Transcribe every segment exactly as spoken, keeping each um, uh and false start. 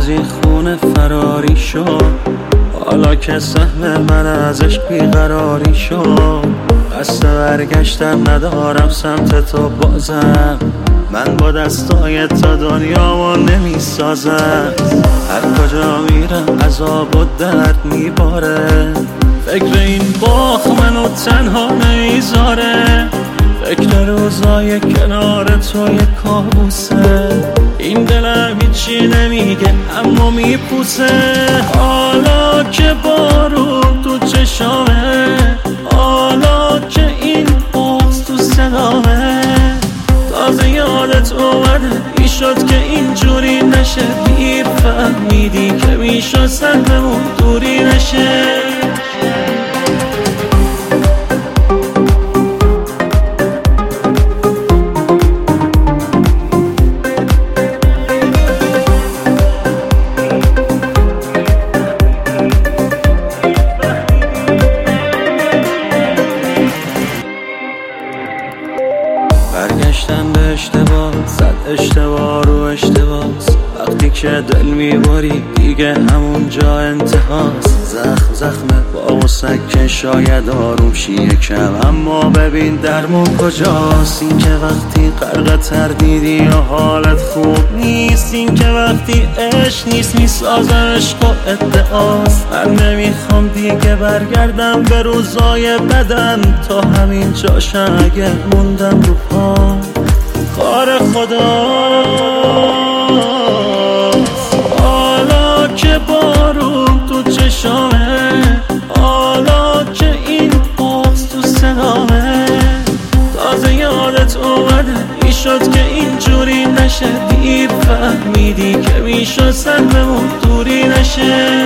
از این خونه فراری شد، حالا که سهم من ازش بیقراری شد. قصد برگشتن ندارم سمت تو بازم، من با دستای تا دنیامو نمی سازم. هر کجا میرم عذاب و درد میباره، فکر این باخ منو تنها نمیذاره. فکر روزای کنار تو یه کابوسه، این دلم هیچی نمیگه اما میپوسه. حالا که بارون تو چشامه، حالا که این بغض تو صدامه، تازه یادت اومده ای شد که اینجوری نشه. دیر فهمیدی که میشد سهممون دوری نشه. برگشتم به اشتباه، زد اشتباه رو اشتباس. وقتی که دل میباری دیگه همون جا انتهاست. زخم زخمه با سکه شاید آروم شیه کم، اما ببین درمون کجاست. این که وقتی غرق تردیدی و حالت خوب نیست، این که وقتی عشق نیست میسازه عشق و ادعاست. من نمیخوام دیگه برگردم به روزای بدم، تا همین جاشم اگه موندم رو پا کار خداست. حالا که بارون تو چشامه، حالا که این بغض تو صدامه، تازه یادت اومده ای شد که اینجوری نشه. دیر فهمیدی که میشد سهممون دوری نشه.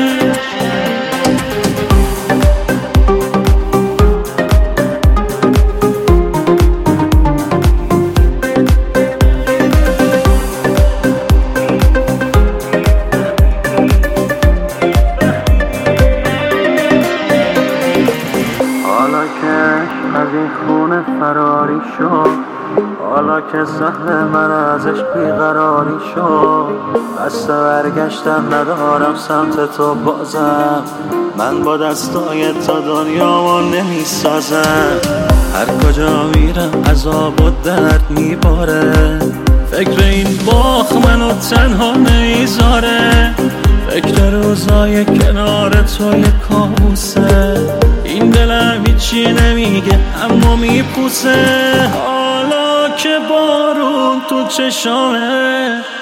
از این خونه فراری شد، حالا که سهم من ازش بیقراری شد. قصد برگشتن ندارم سمت تو بازم، من با دستای تا دنیامو نمی سازم. هر کجا میرم عذاب و درد میباره، فکر این باخ منو تنها نمیذاره. فکر روزای کنار تو یه کابوسه، این دلم هیچی نمیگه اما میپوسه. حالا که بارون تو چشامه،